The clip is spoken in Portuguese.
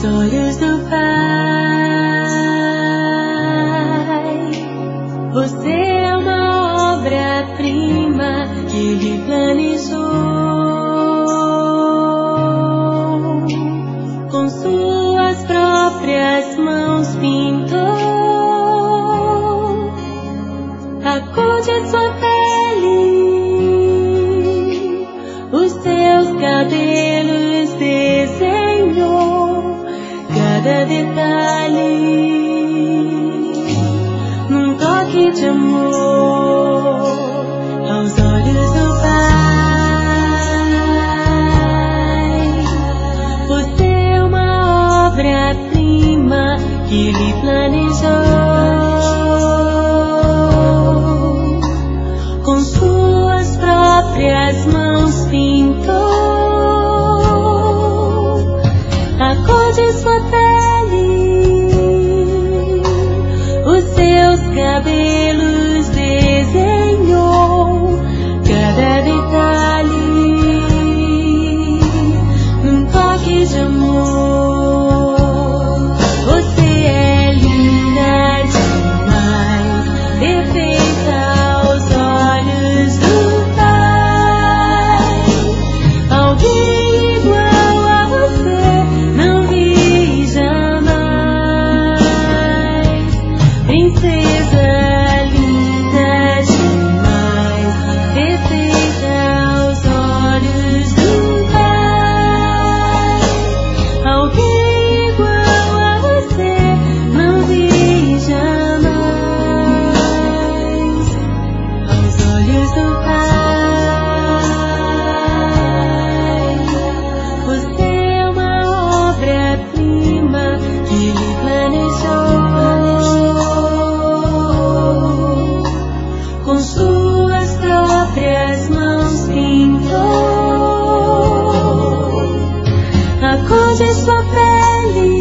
olhos do Pai. Você é uma obra-prima que Ele planejou. Com suas próprias mãos pintou a cor de sua pele, os seus cabelos desenhou, cada detalhe num toque de amor aos olhos do Pai. Você é uma obra-prima que Ele planejou. Com suas próprias mãos pintou a cor de sua pele, os seus cabelos desenhou, cada detalhe num toque de amor. Você é linda demais, perfeita aos olhos do Pai. Alguém igual a você não vi jamais. Princesa linda demais, perfeita aos olhos do Pai. Alguém igual a você não vi jamais. Aos olhos do Pai, você é uma obra-prima que Ele planejou. Com suas próprias mãos pintou a cor de sua pele,